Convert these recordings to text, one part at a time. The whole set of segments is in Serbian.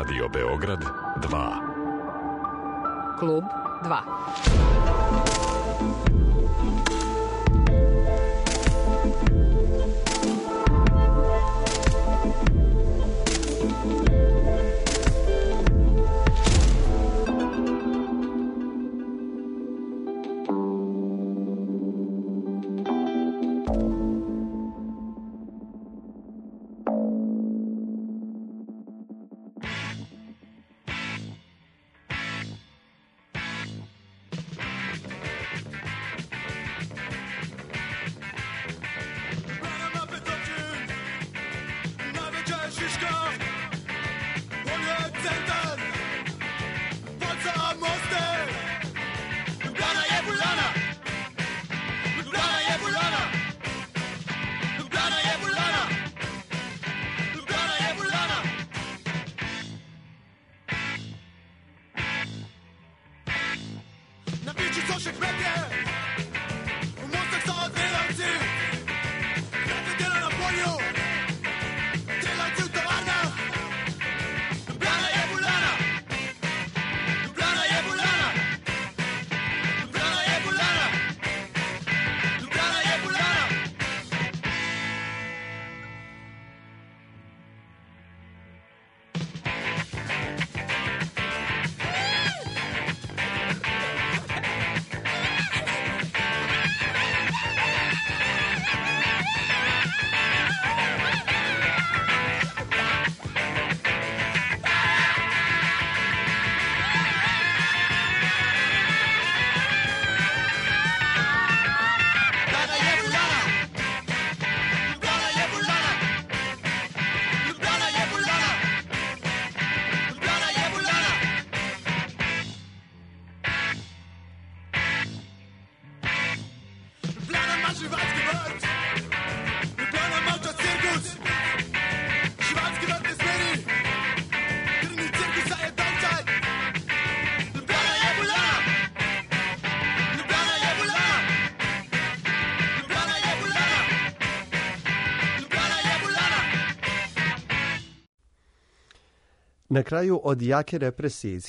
Radio Beograd 2. Klub 2. Na kraju od jake represije iz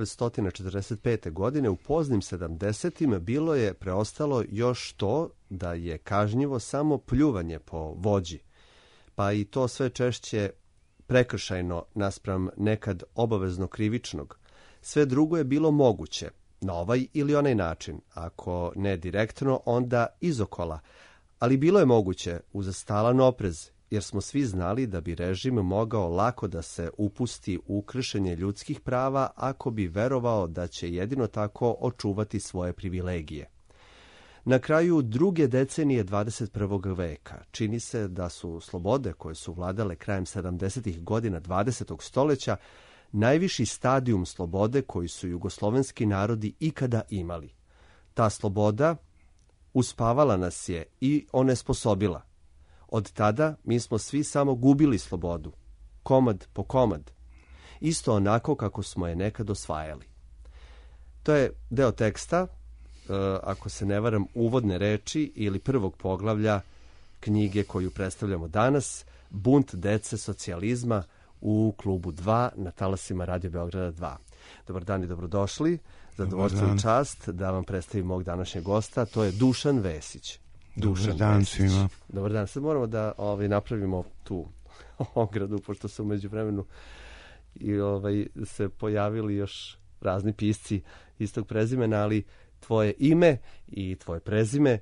1945. godine u poznim 70-ima bilo je preostalo još to da je kažnjivo samo pljuvanje po vođi, pa i to sve češće prekršajno naspram nekad obavezno krivičnog. Sve drugo je bilo moguće, na ovaj ili onaj način, ako ne direktno, onda izokola, ali bilo je moguće uz stalan oprez, jer smo svi znali da bi režim mogao lako da se upusti u kršenje ljudskih prava ako bi verovao da će jedino tako očuvati svoje privilegije. Na kraju druge decenije 21. veka čini se da su slobode koje su vladale krajem 70. godina 20. stoljeća najviši stadijum slobode koji su jugoslovenski narodi ikada imali. Ta sloboda uspavala nas je i onesposobila. Od tada mi smo svi samo gubili slobodu, komad po komad, isto onako kako smo je nekad osvajali. To je deo teksta, ako se ne varam, uvodne reči ili prvog poglavlja knjige koju predstavljamo danas, Bunt dece socijalizma u klubu 2 na talasima Radio Beograda 2. Dobar dan i dobrodošli. Zadovoljstvo i čast da vam predstavim mog današnjeg gosta, to je Dušan Vesić. Dobar dan svima. Dobar dan. Sad moramo da napravimo tu ogradu, pošto se u međuvremenu i se pojavili još razni pisci istog prezimena, ali tvoje ime i tvoje prezime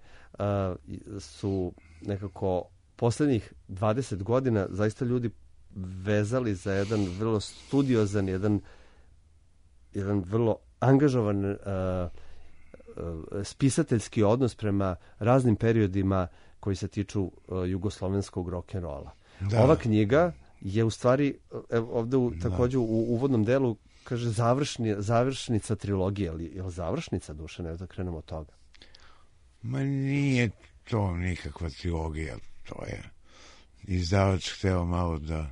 su nekako posljednjih 20 godina zaista ljudi vezali za jedan vrlo studiozan, jedan vrlo angažovan spisateljski odnos prema raznim periodima koji se tiču jugoslovenskog rock'n'rolla. Ova knjiga je u stvari, ovdje također u uvodnom delu kaže završnica trilogije. Je li završnica, Dušan? Evo da krenemo od toga. Ma nije to nikakva trilogija. To je izdavač hteo malo da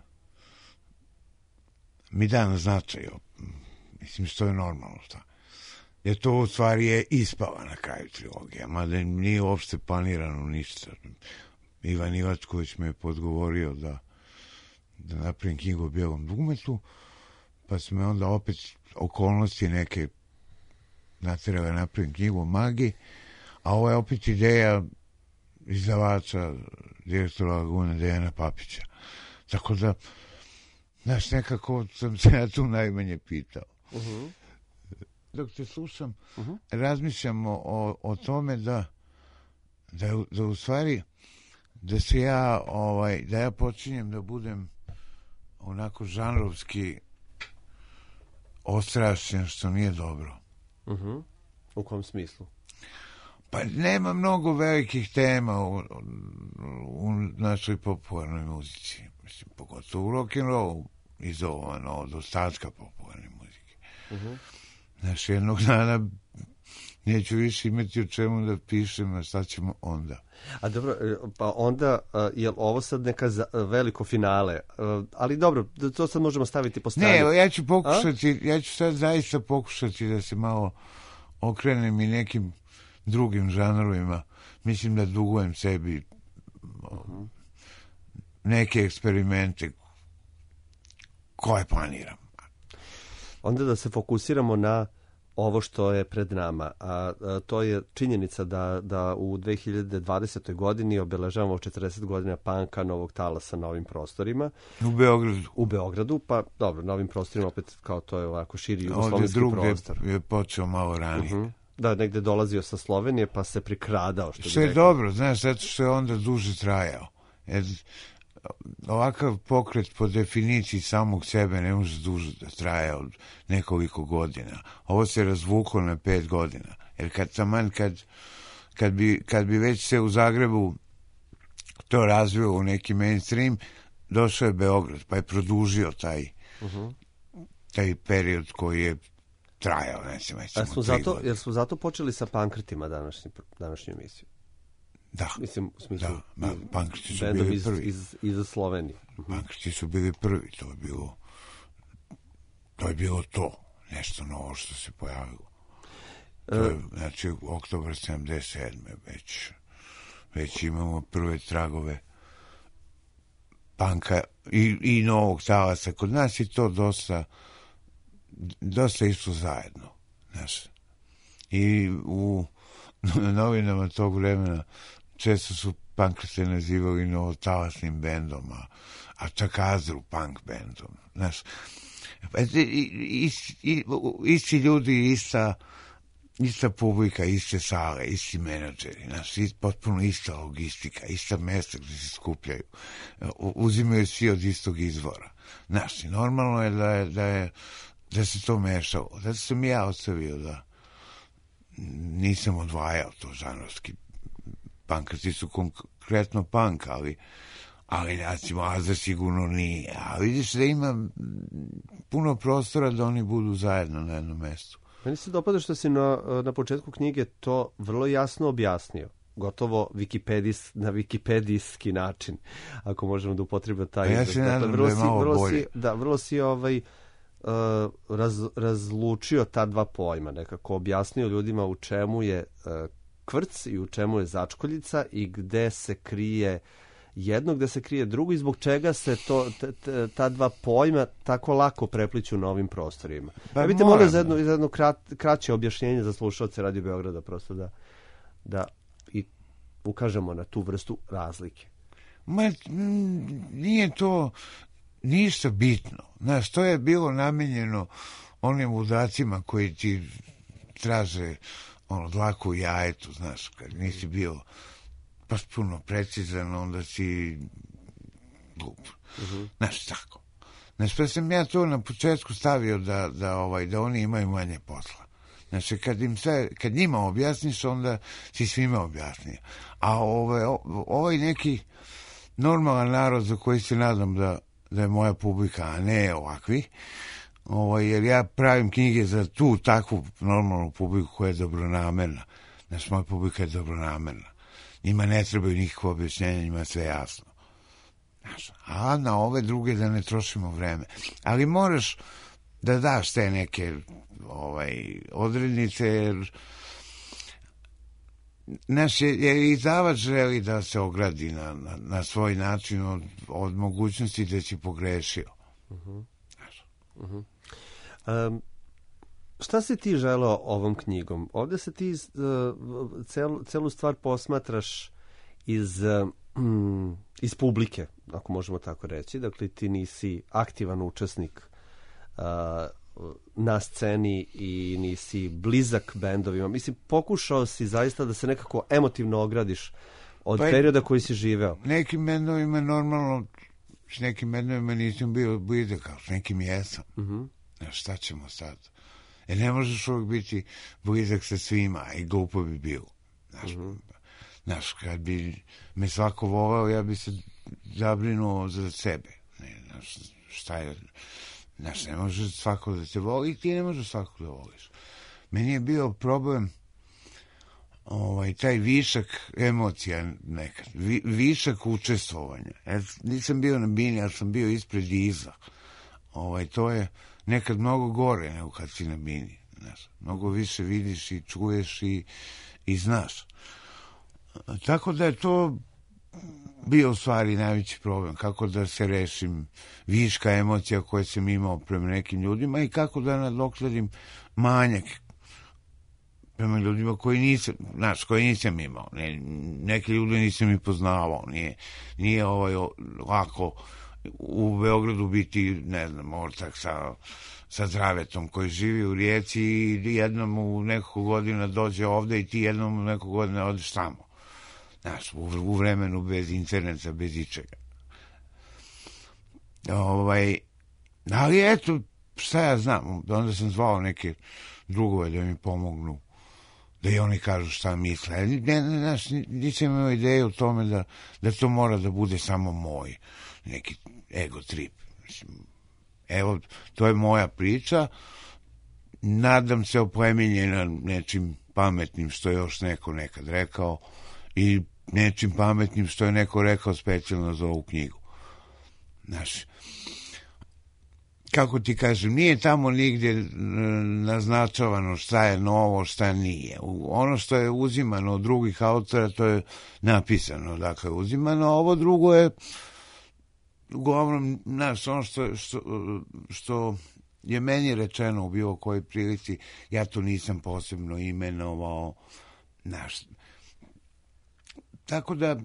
mi da na značaju. Mislim, što je normalno. Jer to u stvari je ispala na kraju trilogija, mada nije uopšte planirano ništa. Ivan Ivačković me je podgovorio da napravim knjigu o bijelom dugmetu, pa su me onda opet okolnosti neke natjerale napravim knjigu o magiji, a ovo je opet ideja izdavača, direktora Lagune, Dejana Papića. Tako da, znaš, nekako sam se ja tu najmanje pitao. Dok te slušam, razmišljam o tome da u stvari da se ja da ja počinjem da budem onako žanrovski ostrašćen, što nije dobro. U kom smislu? Pa nema mnogo velikih tema u našoj popularnoj muzici. Mislim, pogotovo u rock'n'rollu izolovano od ostatka popularne muzike. Znaš, jednog dana neću više imati o čemu da pišem, a šta ćemo onda? A dobro, pa onda, je ovo sad neka veliko finale? Ali dobro, to sad možemo staviti po strani. Ne, ja ću sad zaista pokušati da se malo okrenem i nekim drugim žanrovima. Mislim da dugujem sebi neke eksperimente koje planiram. Onda da se fokusiramo na ovo što je pred nama, a to je činjenica da u 2020. godini obeležavamo 40 godina panka, novog talasa na ovim prostorima. U Beogradu, pa dobro, na ovim prostorima opet kao to je ovako širi jugoslovenski prostor. Ovdje je počeo malo ranije. Da, negde dolazio sa Slovenije pa se prikradao. Što je dobro, znaš, zato što je onda duže trajao. Jer ovakav pokret po definiciji samog sebe ne može duže da traje od nekoliko godina. Ovo se razvuklo na 5 godina. Jer kad bi već se u Zagrebu to razvilo u neki mainstream, došao je Beograd, pa je produžio taj period koji je trajao, recimo 3 godine. Jer smo zato počeli sa pankretima današnju emisiju? Da. Mislim, u smislu, pankreti su bili prvi. Iz Slovenije. Pankreti su bili prvi, to je bilo to. Nešto novo što se pojavilo. To je, znači, oktobar 77. Već imamo prve tragove panka i novog talasa. Kod nas je to dosta išlo zajedno. Znaš. I u novinama tog vremena često su pankrete nazivali novotalasnim bendom, a čak Azru punk bendom. Znaš, isti ljudi, ista publika, iste sale, isti menadžeri, znaš, potpuno ista logistika, ista mesta gdje se skupljaju, uzimaju svi od istog izvora. Znaš, normalno je da se to mešalo. Zato sam ja ostavio da nisam odvajao to žanrovski. Pankreti su konkretno punk, ali recimo Azra sigurno nije. A vidiš da ima puno prostora da oni budu zajedno na jednom mestu. Meni se dopada što si na početku knjige to vrlo jasno objasnio. Gotovo na wikipedijski način, ako možemo da upotrebimo taj izraz. Ja se nadam da je malo bolje. Vrlo si razlučio ta dva pojma, nekako objasnio ljudima u čemu je kvrc i u čemu je začkoljica i gde se krije jedno, gde se krije drugo i zbog čega se ta dva pojma tako lako prepliću na ovim prostorima. Ja bih te molio za jedno kraće objašnjenje za slušalce Radio Beograda, prosto da i ukažemo na tu vrstu razlike. Nije to ništa bitno. Znaš, to je bilo namenjeno onim ludacima koji ti traže dlaku u jajetu, znaš, kad nisi bio baš puno precizan, onda si glup. Znaš, tako. Znaš, pa sam ja to na početku stavio da oni imaju manje posla. Znači, kad njima objasniš, onda si svima objasnio. A ovaj neki normalan narod za koji se nadam da je moja publika, a ne ovakvi, jer ja pravim knjige za tu takvu normalnu publiku koja je dobronamerna. Znači, moja publika je dobronamerna. Njima ne trebaju nikakvo objašnjenje, njima je sve jasno. Znači, a na ove druge da ne trošimo vreme. Ali moraš da daš te neke odrednice, jer izdavač želi da se ogradi na svoj način od mogućnosti da si pogrešio. Šta si ti želeo ovom knjigom? Ovdje se ti celu stvar posmatraš iz publike, ako možemo tako reći. Dakle, ti nisi aktivan učesnik na sceni i nisi blizak bendovima. Mislim, pokušao si zaista da se nekako emotivno ogradiš od perioda koji si živeo. Nekim bendovima normalno, s nekim bendovima nisam bio blizak, ali s nekim jesam. Šta ćemo sad? Ne možeš uvijek biti blizak sa svima, i glupo bi bilo. Znaš, kad bi me svako voleo, ja bi se zabrinuo za sebe. Znaš, šta je... Znaš, ne može svako da te voli i ti ne možeš svako da voliš. Meni je bio problem taj višak emocija nekad, višak učestvovanja. Nisam bio na bini, ali sam bio ispred i iza. To je nekad mnogo gore nego kad si na bini. Znaš, mnogo više vidiš i čuješ i znaš. Tako da je to bio u stvari najveći problem, kako da se rešim viška emocija koje sam imao prema nekim ljudima i kako da nadoknadim manjak prema ljudima koji nisam imao. Neke ljude nisam i poznavao. Nije lako u Beogradu biti, ne znam, ortak sa Zdravetom koji živi u Rijeci i jednom u nekoliko godina dođe ovde i ti jednom u nekoliko godina odeš tamo. Znaš, u vremenu bez interneta, bez ičega. Ali eto, šta ja znam, onda sam zvao neke drugove da mi pomognu, da i oni kažu šta misle. Znaš, nisam imao ideju o tome da to mora da bude samo moj, neki ego trip. Evo, to je moja priča, nadam se oplemenjena nečim pametnim što je još neko nekad rekao i nečim pametnim što je neko rekao specijalno za ovu knjigu. Znaš, kako ti kažem, nije tamo nigdje naznačavano šta je novo, šta nije. Ono što je uzimano od drugih autora, to je napisano, dakle, uzimano, a ovo drugo je uglavnom, znaš, ono što je meni rečeno u bilo kojoj prilici, ja to nisam posebno imenovao, znaš. Tako da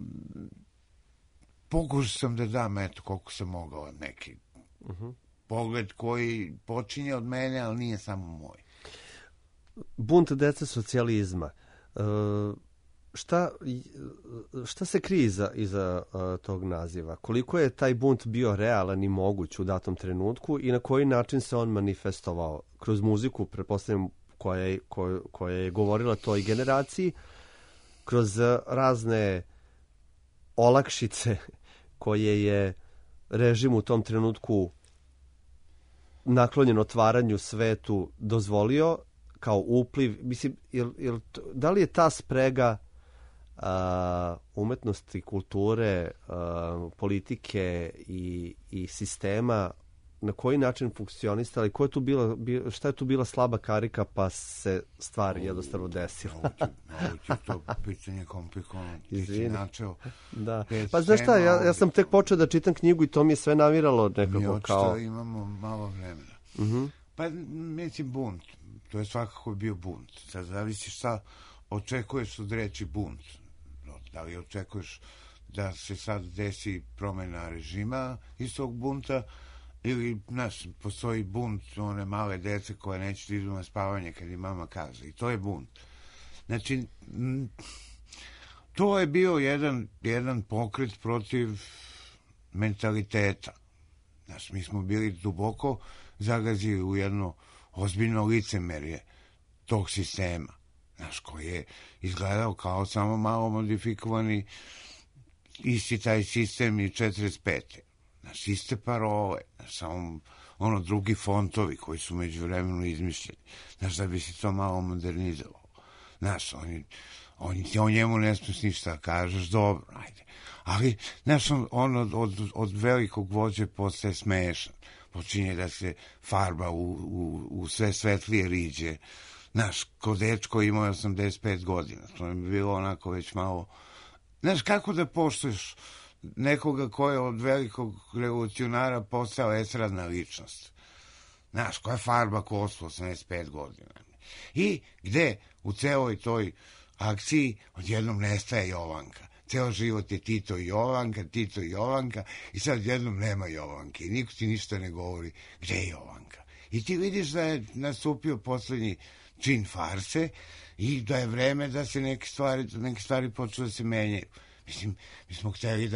pokušao sam da dam, eto, koliko sam mogao neki pogled koji počinje od mene, ali nije samo moj. Bunt dece socijalizma. Šta se krije iza tog naziva? Koliko je taj bunt bio realan i moguć u datom trenutku i na koji način se on manifestovao? Kroz muziku, pretpostavljam, koja je govorila toj generaciji, kroz razne olakšice koje je režim u tom trenutku naklonjen otvaranju svetu dozvolio kao upliv. Mislim, da li je ta sprega umetnosti, kulture, politike i sistema na koji način funkcionista, ali šta je tu bila slaba karika pa se stvari jednostavno desila? Ovo ti to pitanje komplikovano. Da. Pa znaš šta, ja sam tek počeo da čitam knjigu i to mi je sve naviralo nekako kao... Mi imamo malo vremena. Pa mislim bunt, to je svakako bio bunt. Sad zavisi šta očekuješ od reći bunt. Da li očekuješ da se sad desi promjena režima iz tog bunta, ili, znaš, postoji bunt one male dece koje neće idu na spavanje kad im mama kaže. I to je bunt. Znači, to je bio jedan pokret protiv mentaliteta. Znaš, mi smo bili duboko zagazili u jedno ozbiljno licemerje tog sistema. Znaš, koji je izgledao kao samo malo modifikovani isti taj sistem i 45. Znaš, iste parole, samo drugi fontovi koji su međuvremenu izmišljeni. Znaš, da bi se to malo modernizovalo. Znaš, o njemu ne smiješ ništa kažeš, dobro, ajde. Ali, znaš, on od velikog vođe postaje smešan. Počinje da se farba u sve svetlije riđe. Znaš, ko dečko imao 85 godina. To je bilo onako već malo... Znaš, kako da poštuješ nekoga ko je od velikog revolucionara postao estradna ličnost? Znaš, koja farba kosu 85 godina. I gde u celoj toj akciji odjednom nestaje Jovanka. Ceo život je Tito i Jovanka, Tito i Jovanka i sad jednom nema Jovanke i niko ti ništa ne govori gde je Jovanka. I ti vidiš da je nastupio poslednji čin farse i da je vreme da se neke stvari počnu da se menjaju. Mislim, mi smo hteli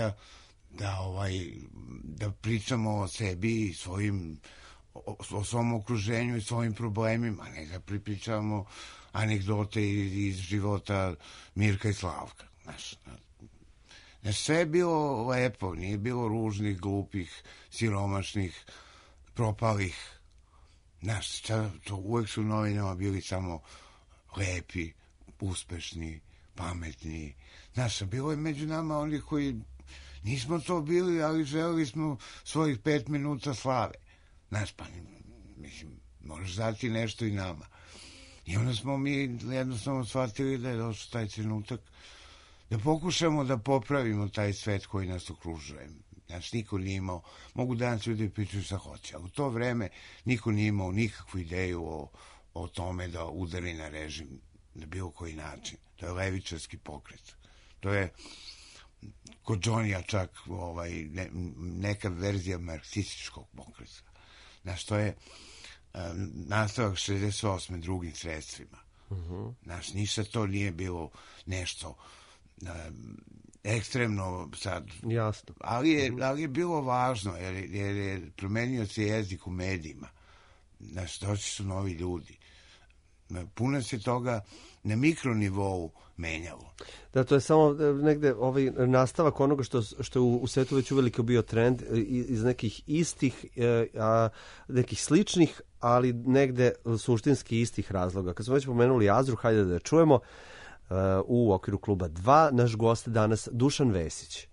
da pričamo o sebi i o svom okruženju i svojim problemima, ne da pripričavamo anegdote iz života Mirka i Slavka. Znaš, sve je bilo lepo, nije bilo ružnih, glupih, siromašnih, propalih. Znaš, to uvek su u novinama bili samo lepi, uspešni, pametni. Znaš, bilo je među nama oni koji nismo to bili, ali želeli smo svojih 5 minuta slave. Znaš, pa, mislim, možeš dati nešto i nama. I onda smo mi jednostavno shvatili da je došao taj trenutak da pokušamo da popravimo taj svet koji nas okružuje. Znači, niko nije imao, mogu danas ljudi pričaju šta hoće, ali u to vreme niko nije imao nikakvu ideju o tome da udari na režim na bilo koji način. To je levičarski pokret. To je kod Johnny-a čak neka verzija marksističkog pokreta. Znaš, to je nastavak 68. drugim sredstvima. Znaš, ništa to nije bilo nešto ekstremno sad. Jasno. Ali je bilo važno, jer je promenio se jezik u medijima. Znaš, došli su novi ljudi. Puno se toga na mikronivou menjalo. Da, to je samo negde nastavak onoga što je u svetu već uveliko bio trend iz nekih istih, nekih sličnih, ali negde suštinski istih razloga. Kad smo već pomenuli Azru, hajde da je čujemo. U okviru kluba 2 naš gost danas Dušan Vesić.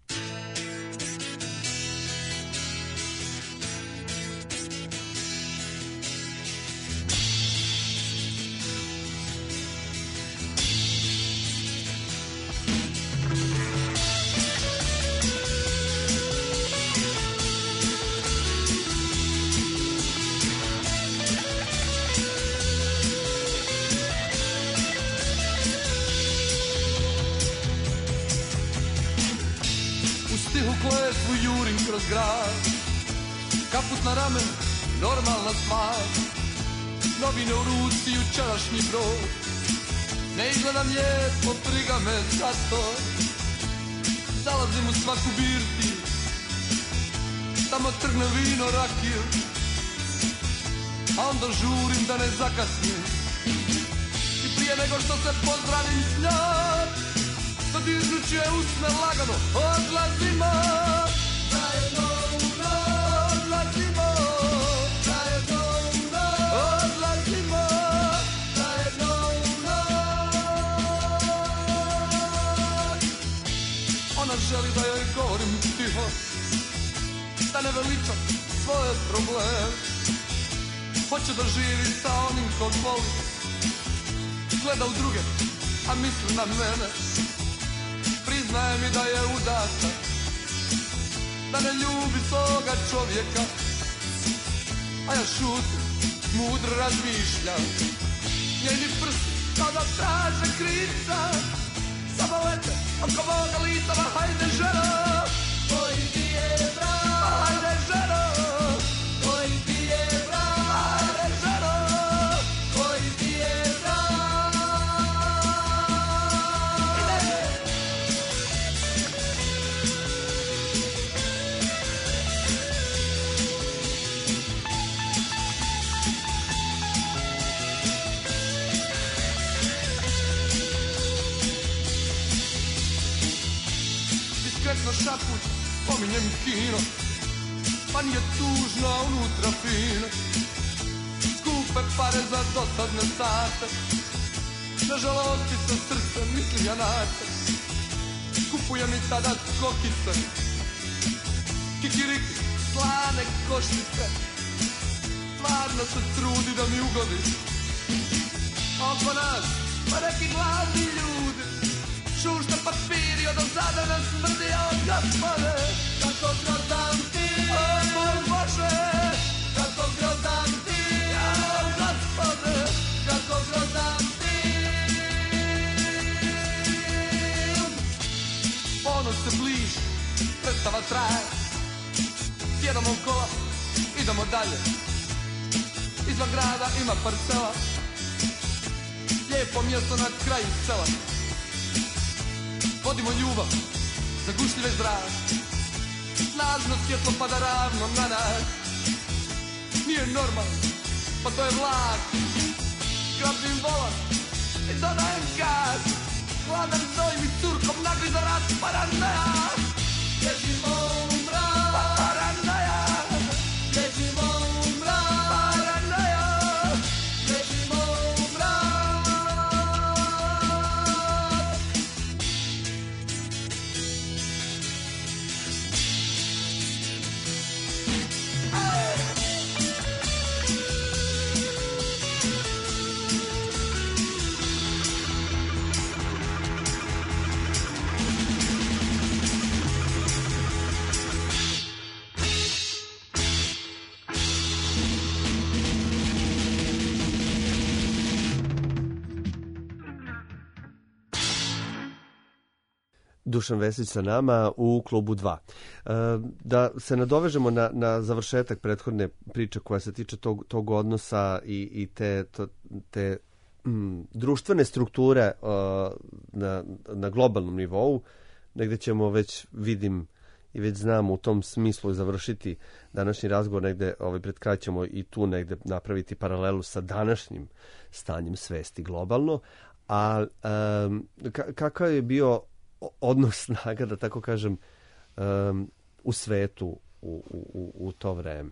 Kaput na ramen, normalna stvar. Novine u ruci, jučerašnji brod. Ne izgledam lijepo, briga me za to. Zalazim u svaku birti, tamo trgne vino, rakiju, a onda žurim da ne zakasnim. I prije nego što se pozdravim s njom, dodirnuću je usne lagano, odlazimo. Zajedno u noć, odlazimo. Zajedno u noć, odlazimo. Zajedno u noć. Ona želi da joj govorim tiho, da ne veličam svoje probleme. Hoće da živi sa onim kog voli, gleda u druge, a misli na mene. Priznaje mi da je udata, da ne ljubi svoga čovjeka, a ja šutim, mudro razmišljam. Njeni prsti kao da traže krivca, samo lete oko moga lica, ma hajde ženo, koji ti je brak, ma hajde ženo, koji ti je brak, ma hajde ženo, koji ti je brak. Diskretno šapuć, pominjem kino, pa nije tužno, a unutra fino. Skupe pare za dosadne sate, na žalosti sa srcem mislim ja na te. Kupujem i tada kokice, kikiriki, slane koštice. Stvarno se trudi da mi ugodi. Oko nas, pa neki gladni ljudi, šušta papiri, od ozada nam smrdi, a od gospode, kako grozan ti, o moj Bože, kako grozan ti. ponos se bliži, predstava traje. Sjedamo u kola, idemo dalje. Izvan grada ima parcela, lijepo mjesto na kraju sela. Vodimo ljubav za gušljive zrak, snažno svjetlo pada ravno na nas. Nije normalno, pa to je vlak. Grabim volan i dodajem gas, hladan zoj mi curkom nagriza rat paranoja. Bježimo u mrak, paranoja. Bježimo u mrak, paranoja. Bježimo u mrak. Dušan Vesić sa nama u klubu 2. Da se nadovežemo na završetak prethodne priče koja se tiče tog odnosa i te društvene strukture na globalnom nivou, negde ćemo već, vidim i već znamo u tom smislu završiti današnji razgovor, negde pred kraj ćemo i tu negde napraviti paralelu sa današnjim stanjem svesti globalno, a kakav je bio odnos snaga, da tako kažem, u svetu u to vreme?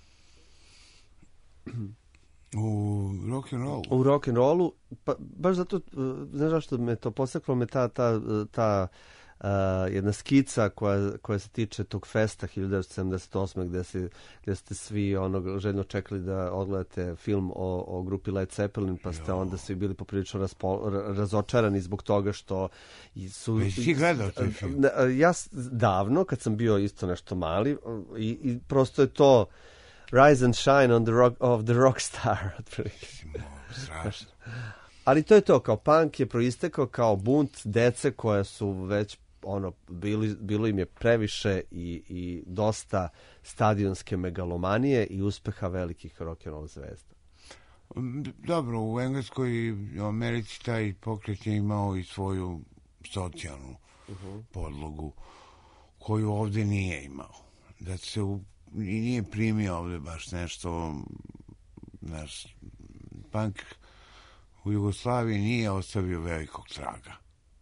U rock'n'rollu? U rock'n'rollu, pa baš zato, znaš zašto me to postaklo, me ta jedna skica koja se tiče tog festa 1978. gde ste svi željno čekali da odgledate film o grupi Led Zeppelin, pa ste onda svi bili poprilično razočarani zbog toga što su... Već si gledao taj film? Ja davno, kad sam bio isto nešto mali, i prosto je to Rise and Shine of the Rockstar. Strašno. Ali to je to, kao punk je proistekao kao bunt dece koja su već bilo im je previše i dosta stadionske megalomanije i uspeha velikih rock'n'roll zvezda. Dobro, u Engleskoj i u Americi taj pokret je imao i svoju socijalnu podlogu koju ovdje nije imao. Da se i nije primio ovdje baš nešto, naš punk u Jugoslaviji nije ostavio velikog traga.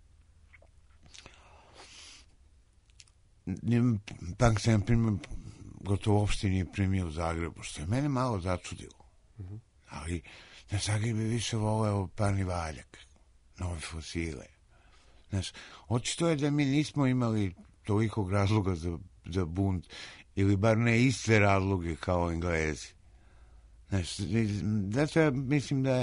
Punk se, na primjer, gotovo uopšte nije primio u Zagrebu, što je mene malo začudilo. Ali na Zagreb je više voleo Parni valjak, Nove fosile. Znaš, očito je da mi nismo imali tolikog razloga za bunt, ili bar ne iste razloge kao Englezi. Znaš, zato ja mislim da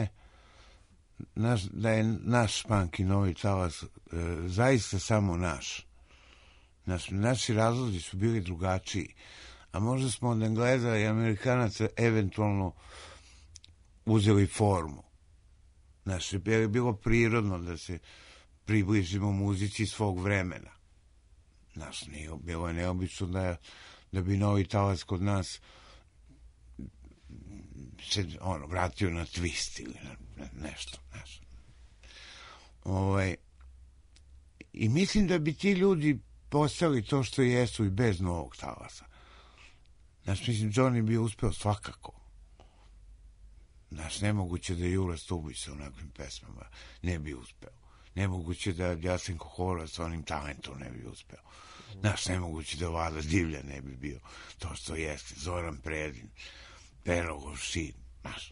je naš punk i novi talas zaista samo naš. Naši razlozi su bili drugačiji, a možda smo od Engleza i Amerikanaca eventualno uzeli formu. Znaš, je bilo prirodno da se približimo muzici svog vremena. Znaš, bilo je neobično da bi novi talas kod nas se vratio na twist ili na nešto. Znaš. I mislim da bi ti ljudi postali to što jesu i bez novog talasa. Znaš, mislim, Johnny bi uspeo svakako. Znaš, nemoguće da Jura Stubić sa onakvim pesmama ne bi uspeo. Nemoguće da Jasenko Horvath sa onim talentom ne bi uspeo. Znaš, nemoguće da Vlada Divlja ne bi bio to što jeste. Zoran Predin, Pero Lovšin, znaš.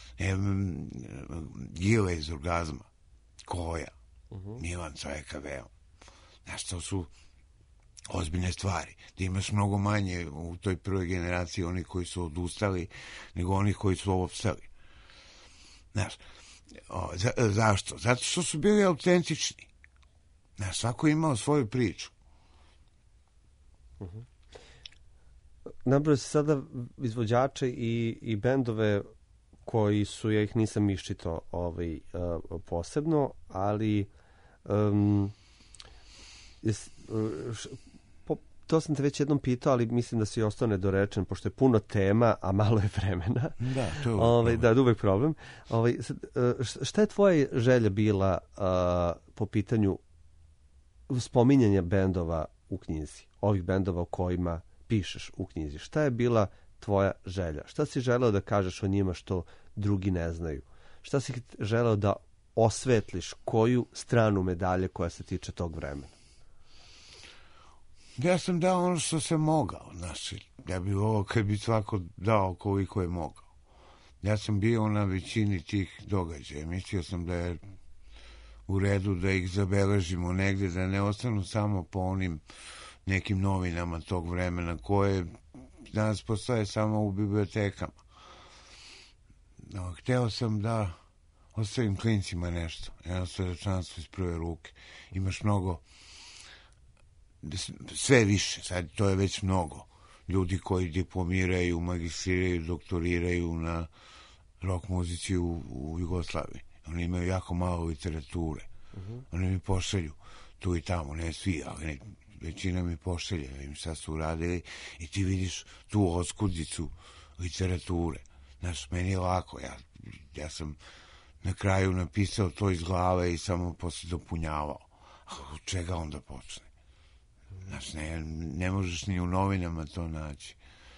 Gile iz Orgazma, Koja, Milan Cajka Veo. Znaš, to su ozbiljne stvari. Da imaš mnogo manje u toj prvoj generaciji oni koji su odustali nego oni koji su opstali. Znaš, zašto? Zato što su bili autentični. Znaš, svako je imao svoju priču. Nabrao se sada izvođače i bendove koji su, ja ih nisam iščitao posebno, ali To sam te već jednom pitao, ali mislim da si ostao nedorečen, pošto je puno tema, a malo je vremena. Da, to je da, uvek problem. Šta je tvoja želja bila po pitanju spominjanja bendova u knjizi? Ovih bendova o kojima pišeš u knjizi. Šta je bila tvoja želja? Šta si želeo da kažeš o njima što drugi ne znaju? Šta si želeo da osvetliš? Koju stranu medalje koja se tiče tog vremena? Ja sam dao ono što sam mogao. Znači, ja bi ovo kad bi svako dao koliko je mogao. Ja sam bio na većini tih događaja. Mislio sam da je u redu da ih zabeležimo negde, da ne ostanu samo po onim nekim novinama tog vremena koje danas postoje samo u bibliotekama. Hteo sam da ostavim klincima nešto. Jedno svedočanstvo iz prve ruke. Imaš mnogo, sve više, sad to je već mnogo. Ljudi koji diplomiraju, magistriraju, doktoriraju na rock muzici u Jugoslaviji. Oni imaju jako malo literature. Oni mi pošalju tu i tamo, ne svi, ali većina mi pošalje, im šta su uradili i ti vidiš tu oskudicu literature. Znaš, meni je lako, ja sam na kraju napisao to iz glave i samo posle dopunjavao. A od čega onda počne? Znaš, ne možeš ni u novinama to naći.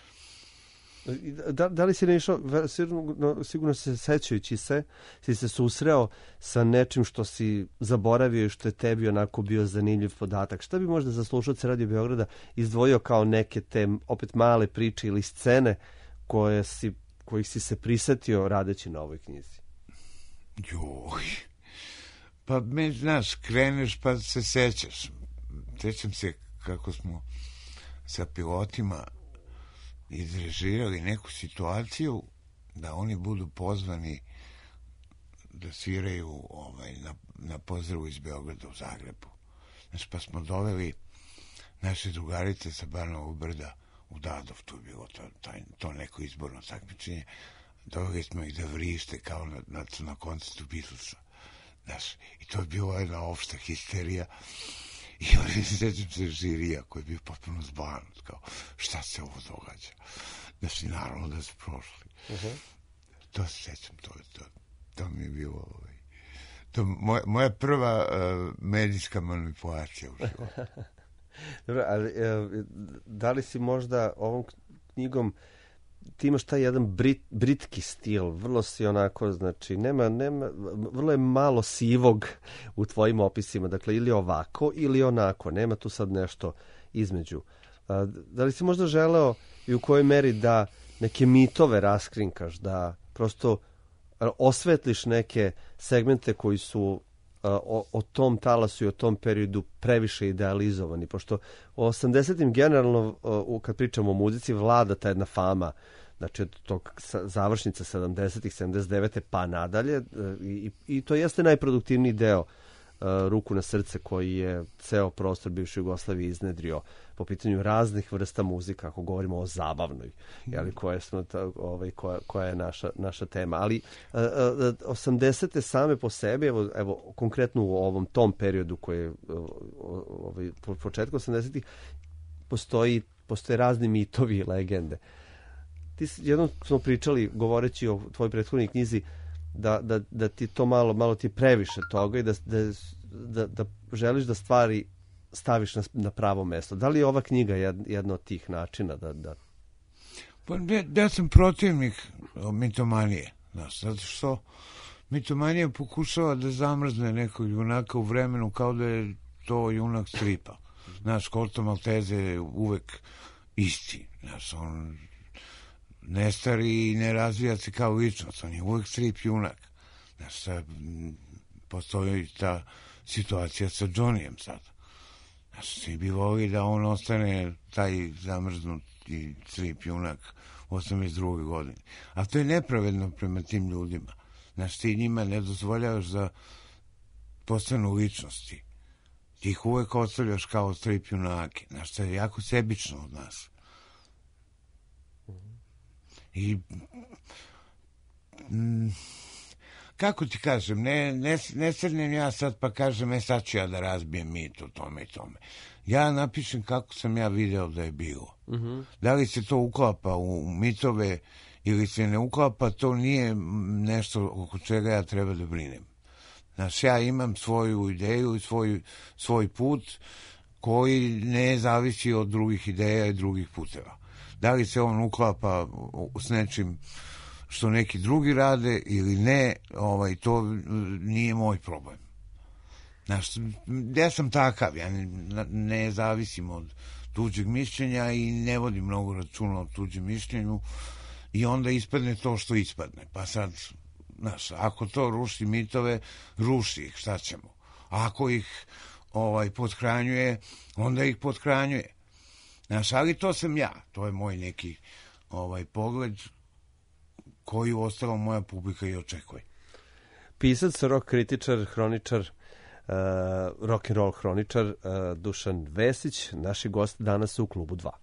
Da li si naišao, sigurno se sećajući se, si se susreo sa nečim što si zaboravio i što je tebi onako bio zanimljiv podatak? Šta bi možda za slušalce Radio Beograda izdvojio kao neke te opet male priče ili scene kojih si se prisetio radeći na ovoj knjizi? Joj, pa znaš, kreneš pa se sećaš. Sećam se kako smo sa pilotima izrežirali neku situaciju da oni budu pozvani da sviraju na pozdravu iz Beograda u Zagrebu. Znači, pa smo doveli naše drugarice sa Barnovog brda u Dadov, tu je bilo to neko izborno takmičenje. Doveli smo ih da vrište kao na koncertu Beatlesa. Znaš, i to je bila jedna opšta histerija. I oni sećam se žirija koji je bio potpuno zbanut, kao šta se ovo događa. Znači, naravno da su prošli. To se sećam, to mi je bilo moja prva medijska manipulacija u životu. Dobro, ali da li si možda ovom knjigom ti imaš taj jedan britki stil, vrlo si onako, znači, nema, vrlo je malo sivog u tvojim opisima, dakle, ili ovako, ili onako, nema tu sad nešto između. Da li si možda želeo i u kojoj meri da neke mitove raskrinkaš, da prosto osvetliš neke segmente koji su o tom talasu i o tom periodu previše idealizovani, pošto u 80-im generalno, kad pričamo o muzici, vlada ta jedna fama, znači od tog završnica 70-ih, 79. pa nadalje, i to jeste najproduktivniji deo Ruku na srce koji je ceo prostor bivše Jugoslavije iznedrio po pitanju raznih vrsta muzika, ako govorimo o zabavnoj, koja je naša tema. Ali 80. same po sebi, evo konkretno u ovom tom periodu koji je po početku 80-ih, postoje razni mitovi i legende. Jednom smo pričali, govoreći o tvojoj prethodnoj knjizi, da ti to malo ti previše toga i da želiš da stvari staviš na pravo mesto. Da li je ova knjiga jedna od tih načina da... Pa ja sam protivnik mitomanije. Zato što mitomanija pokušava da zamrzne nekog junaka u vremenu kao da je to junak stripa. Znaš, Corto Maltese je uvek isti. Znaš, on ne stari i ne razvija se kao ličnost, on je uvek strip junak. Znaš, postoji ta situacija sa Johnnyjem sad. Znaš, svi bi volili da on ostane taj zamrznuti strip junak u 82. godini. A to je nepravedno prema tim ljudima. Znaš, ti njima ne dozvoljavaš da postanu ličnosti. Ti ih uvek ostavljaš kao strip junake. Znaš, to je jako sebično od nas. kako ti kažem, ne srednem ja sad pa kažem, sad ću ja da razbijem mit o tome i tome. Ja napišem kako sam ja video da je bilo. Da li se to uklapa u mitove ili se ne uklapa, to nije nešto oko čega ja treba da brinem. Znaš, ja imam svoju ideju i svoj put koji ne zavisi od drugih ideja i drugih puteva. Da li se on uklapa s nečim što neki drugi rade ili ne, to nije moj problem. Znaš, ja sam takav, ja ne zavisim od tuđeg mišljenja i ne vodim mnogo računa o tuđem mišljenju i onda ispadne to što ispadne. Pa sad, znaš, ako to ruši mitove, ruši ih, šta ćemo? Ako ih pothranjuje, onda ih pothranjuje. Znaš, ali to sam ja, to je moj neki pogled koji ostala moja publika i očekuje. Pisac, rock kritičar, hroničar, rock and roll hroničar Dušan Vesić, naši gosti danas u Klubu 2.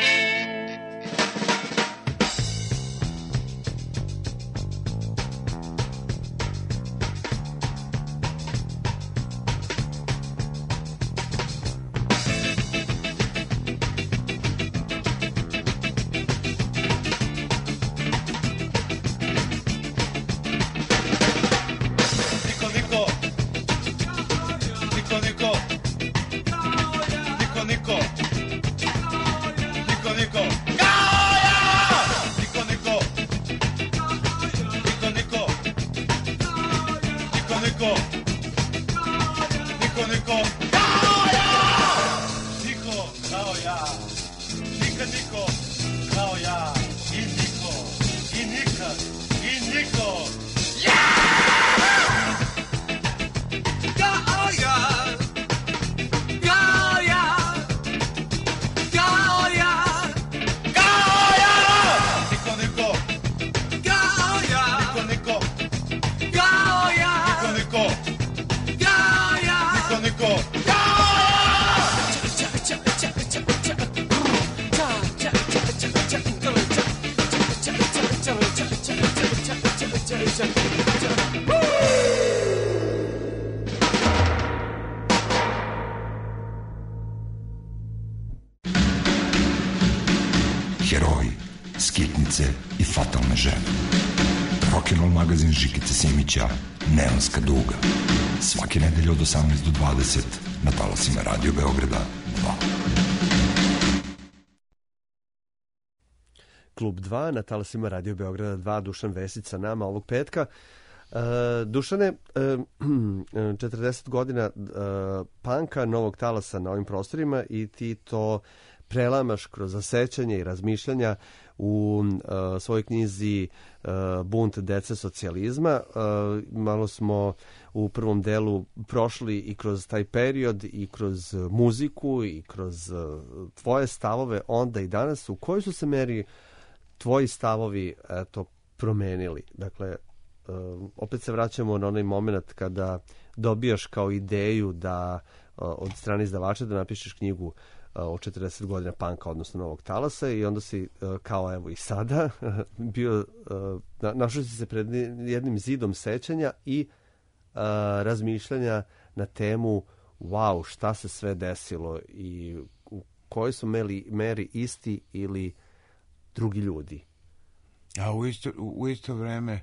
Heroji, skitnice i fatalne žene. Rock'n'roll magazin Žikice Simića, Neonska duga. Svake nedelje od 18 do 20 na talasima Radio Beograda 2. Klub 2 na talasima Radio Beograda 2, Dušan Vesić sa nama ovog petka. Dušane, 40 godina panka, novog talasa na ovim prostorima i ti to prelamaš kroz zasećanje i razmišljanja u svojoj knjizi Bunt dece socijalizma. Malo smo u prvom delu prošli i kroz taj period i kroz muziku i kroz tvoje stavove onda i danas. U kojoj su se meri tvoji stavovi promenili? Dakle, opet se vraćamo na onaj moment kada dobijaš kao ideju da od strane izdavača da napišeš knjigu o 40 godina panka, odnosno novog talasa, i onda si, kao evo i sada, bio, našao si se pred jednim zidom sećanja i razmišljanja na temu wow, šta se sve desilo i u kojoj su meri isti ili drugi ljudi. A u isto vreme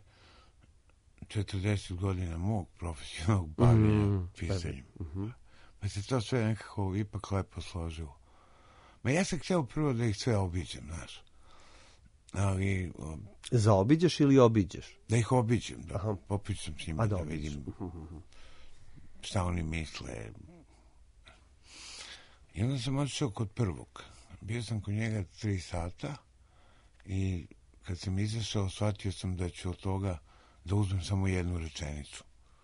40 godina mog profesionalnog bavljenja pisanjem. Pa se to sve nekako ipak lepo složilo. Ma ja sam htio prvo da ih sve obiđem, znaš. Ali... Zaobiđeš ili obiđeš? Da ih obiđem, da. Popričam s njima, da vidim šta oni misle. I onda sam otišao kod prvog. Bio sam kod njega 3 sata i kad sam izašao, shvatio sam da ću od toga da uzmem samo jednu rečenicu.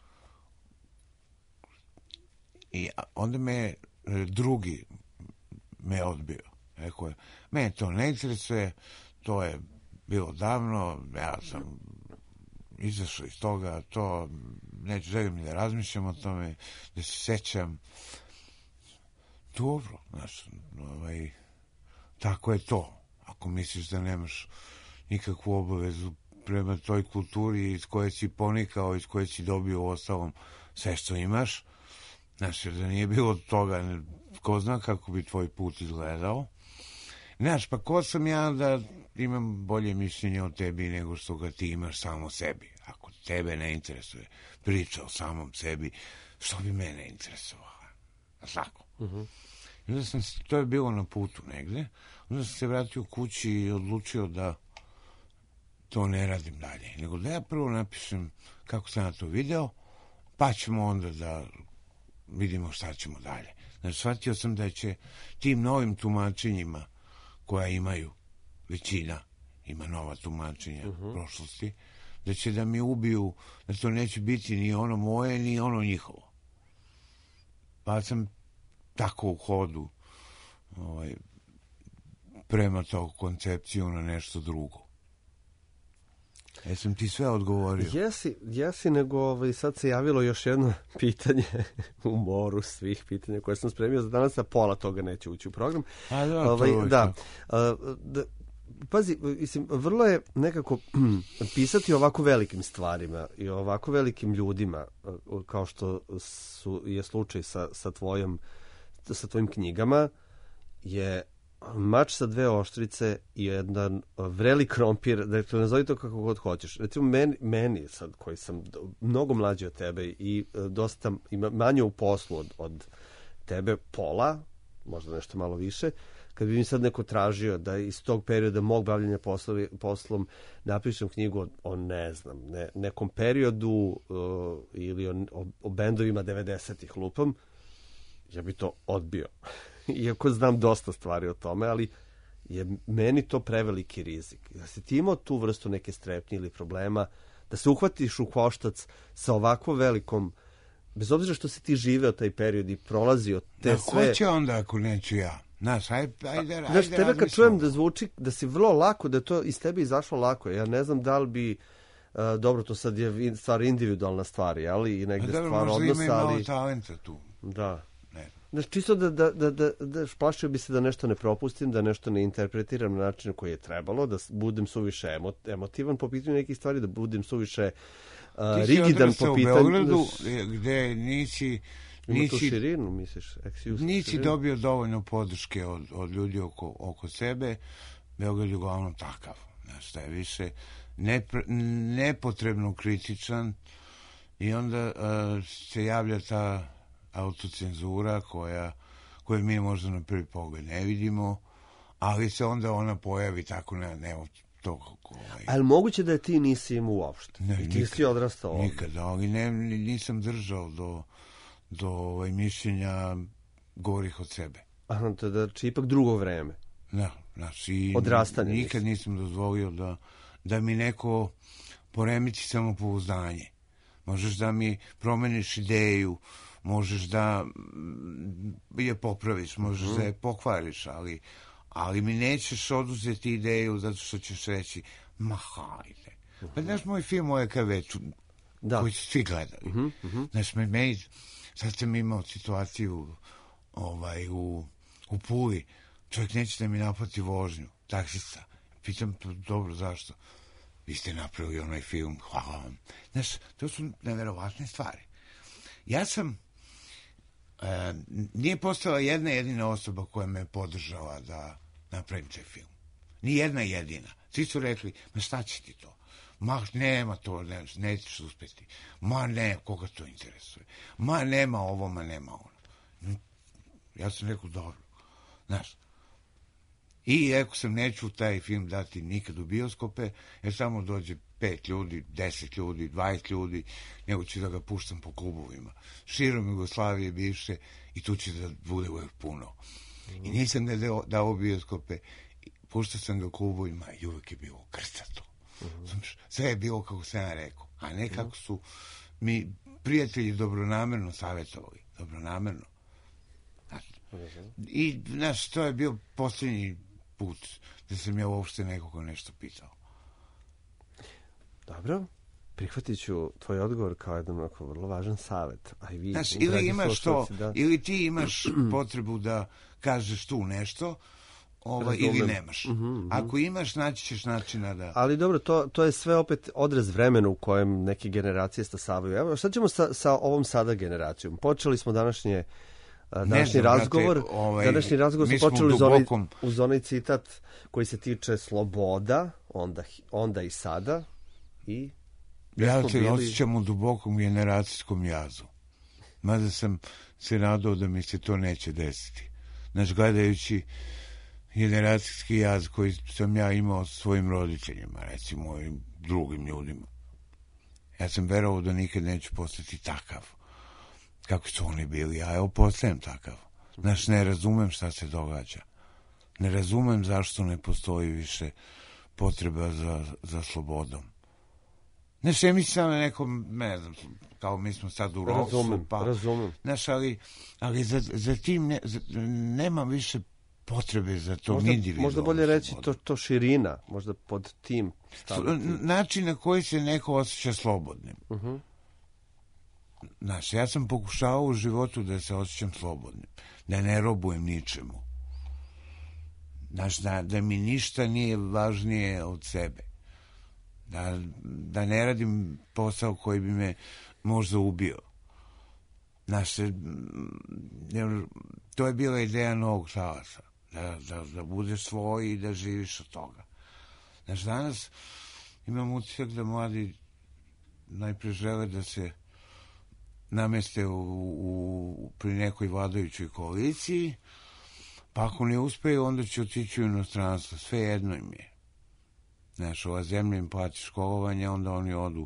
I onda me drugi me odbio. Rekao je, mene to ne interesuje, to je bilo davno, ja sam izašao iz toga, to neću želim da razmišljam o tome, da se sećam. Dobro, znaš, tako je to. Ako misliš da nemaš nikakvu obavezu prema toj kulturi iz koje si ponikao, iz koje si dobio ostalom sve što imaš. Znaš, jer da nije bilo toga, ko zna kako bi tvoj put izgledao. Znaš, pa ko sam ja da imam bolje mišljenje o tebi nego što ga ti imaš samo o sebi. Ako tebe ne interesuje priča o samom sebi, što bi mene interesovalo? Tako. I onda to je bilo na putu negde. Onda sam se vratio kući i odlučio da to ne radim dalje. Nego da ja prvo napišem kako sam na to video, pa ćemo onda da vidimo šta ćemo dalje. Znači, shvatio sam da će tim novim tumačenjima koja imaju, većina ima nova tumačenja prošlosti, da će da mi ubiju, da to neće biti ni ono moje, ni ono njihovo. Pa sam tako u hodu prema tog koncepciju na nešto drugo. Jesam ti sve odgovorio? Jesi, nego sad se javilo još jedno pitanje u moru svih pitanja koje sam spremio za danas, a pola toga neće ući u program. Pazi, mislim, vrlo je nekako pisati o ovako velikim stvarima i o ovako velikim ljudima, kao što je slučaj sa tvojim knjigama, je mač sa dve oštrice i jedan vreli krompir, dakle, nazovi to kako god hoćeš. Recimo, meni sad, koji sam mnogo mlađi od tebe i dosta manje u poslu od tebe, pola, možda nešto malo više, kad bi mi sad neko tražio da iz tog perioda mog bavljenja poslom napišem knjigu o ne znam, nekom periodu ili o bendovima 90-ih lupam, ja bi to odbio. Iako znam dosta stvari o tome, ali je meni to preveliki rizik. Da si ti imao tu vrstu neke strepnje ili problema, da se uhvatiš u koštac sa ovako velikom, bez obzira što si ti živeo taj period i prolazio te sve... Ko će onda ako neću ja? Znaš, tebe kad čujem da zvuči da si vrlo lako, da je to iz tebe izašlo lako, ja ne znam da li bi dobro, to sad je stvar individualna stvar, ali i negde stvar odnosa, ali... Možda ima i malo talenta tu. Da. Znači, čisto da plašio bi se da nešto ne propustim, da nešto ne interpretiram na način koji je trebalo, da budem suviše emotivan po pitanju nekih stvari, da budem suviše rigidan po pitanju... Ti si odrastao u Beogradu, gde nisi dobio dovoljno podrške od ljudi oko sebe. Beograd je uglavnom takav. Znaš, da je više nepotrebno kritičan i onda se javlja ta autocenzura koju mi možda na prvi pogled ne vidimo, ali se onda ona pojavi tako na to. Ali moguće da je ti nisi imao uopšte? Ti si odrastao ovdje? Nikada, ali nisam držao do mišljenja gorih od sebe. Aha, to je znači ipak drugo vreme. Da, znači odrastanje. Nikad nisam dozvolio da mi neko poremeti samopouzdanje. Možeš da mi promeniš ideju, možeš da je popraviš, možeš da je pokvariš, ali mi nećeš oduzeti ideju zato što ćeš reći, ma hajde. Pa znaš, moj film o EKV-u, koji su svi gledali. Znaš, sad sam imao situaciju u Puli, čovjek neće da mi naplati vožnju, taksista. Pitam, dobro, zašto? Vi ste napravili onaj film, hvala vam. Znaš, to su neverovatne stvari. Ja sam, nije postala jedna jedina osoba koja me podržala da napravim taj film. Ni jedna jedina. Svi su rekli, ma šta će ti to? Ma nema to, nećeš uspjeti. Ma ne, koga to interesuje? Ma nema ovo, ma nema ono. Ja sam rekao, dobro. Znaš, i rekao sam, neću taj film dati nikad u bioskope, jer samo dođe 5 ljudi, 10 ljudi, 20 ljudi, nego ću da ga puštam po klubovima. Širom Jugoslavije bivše i tu će da bude uvijek puno. I nisam ga dao u bioskope, puštao sam ga u klubovima i uvijek je bilo krcato. Sve je bilo kako sam ja rekao, a ne kako su mi prijatelji dobronamerno savjetovali. Dobronamerno. I, znaš, to je bio posljednji put da sam ja uopšte nekoga nešto pitao. Dobro, prihvatit ću tvoj odgovor kao jedan onako vrlo važan savjet. Znaš, ili imaš to, ili ti imaš potrebu da kažeš tu nešto, ili nemaš. Ako imaš, naći ćeš načina da... Ali dobro, to je sve opet odraz vremena u kojem neke generacije stasavaju. Evo, šta ćemo sa ovom sada generacijom? Počeli smo današnji razgovor. Današnji razgovor smo počeli uz onaj citat koji se tiče sloboda, onda i sada. Ja se osjećam u dubokom generacijskom jazu. Mada sam se nadao da mi se to neće desiti. Znači, gledajući generacijski jaz koji sam ja imao s svojim roditeljima, recimo i drugim ljudima. Ja sam verovao da nikad neću postati takav kako su oni bili, a evo postajem takav. Znači, ne razumem šta se događa. Ne razumem zašto ne postoji više potreba za slobodom. Ne se misli samo nekom, ne znam, kao mi smo sad u ropstvu, Razumem. Znaš, ali za tim nema više potrebe za to individualno. Možda bolje reći to širina, možda pod tim staviti. Način na koji se neko osjeća slobodnim. Znaš, ja sam pokušao u životu da se osjećam slobodnim, da ne robujem ničemu. Znaš, da mi ništa nije važnije od sebe. Da ne radim posao koji bi me možda ubio. Znaš, to je bila ideja novog talasa. Da budeš svoj i da živiš od toga. Znaš, danas imam utisak da mladi najpre žele da se nameste pri nekoj vladajućoj koaliciji, pa ako ne uspeju, onda će otići u inostranstvo. Sve jedno im je. Znaš, ova zemlja im plati školovanje, onda oni odu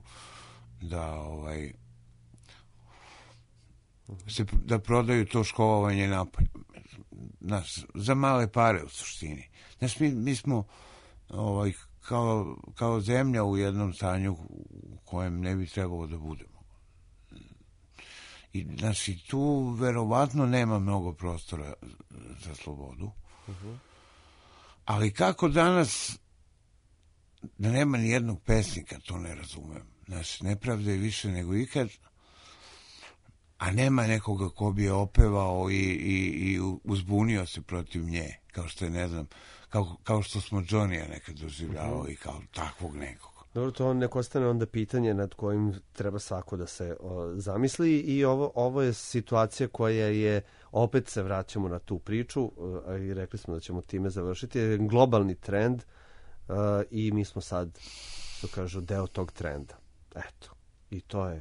da prodaju to školovanje napolje. Znaš, za male pare u suštini. Znaš, mi smo kao zemlja u jednom stanju u kojem ne bi trebalo da budemo. I, znaš, i tu verovatno nema mnogo prostora za slobodu. Ali kako danas da nema ni jednog pesnika, to ne razumem. Znaš, nepravda je više nego ikad, a nema nekoga ko bi je opevao i uzbunio se protiv nje, kao što je, ne znam, kao što smo Johnny-a nekad doživljavali kao takvog nekog. Dobro, to neko ostane onda pitanje nad kojim treba svako da se zamisli i ovo je situacija koja je, opet se vraćamo na tu priču i rekli smo da ćemo time završiti, je globalni trend i mi smo sad, što kažu, deo tog trenda. Eto, i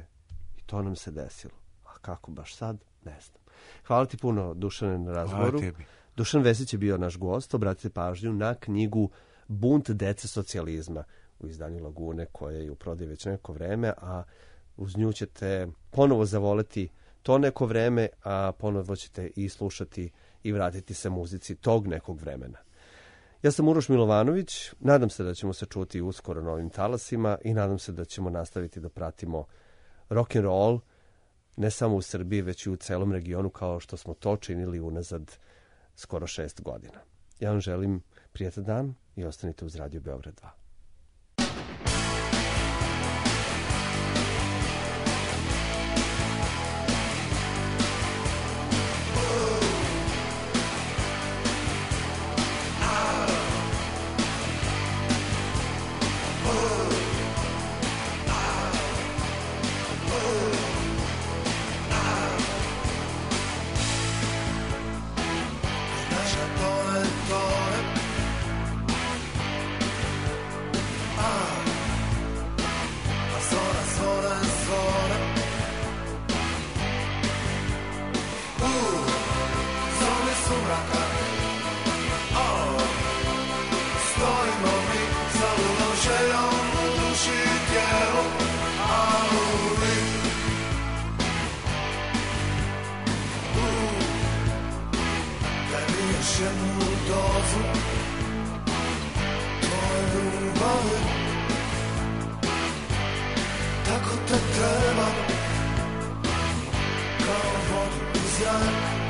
to nam se desilo. A kako baš sad? Ne znam. Hvala ti puno, Dušane, na razgovoru. Dušan Vesić je bio naš gost. Obratite pažnju na knjigu Bunt dece socijalizma u izdanju Lagune, koja je u prodaji već neko vreme, a uz nju ćete ponovo zavoleti to neko vreme, a ponovo ćete i slušati i vratiti se muzici tog nekog vremena. Ja sam Uroš Milovanović, nadam se da ćemo se čuti uskoro na ovim talasima i nadam se da ćemo nastaviti da pratimo rock'n'roll ne samo u Srbiji, već i u celom regionu, kao što smo to činili unazad skoro 6 godina. Ja vam želim prijatan dan i ostanite uz Radio Beograd 2. Tako te treba, kao vodu iz jaka.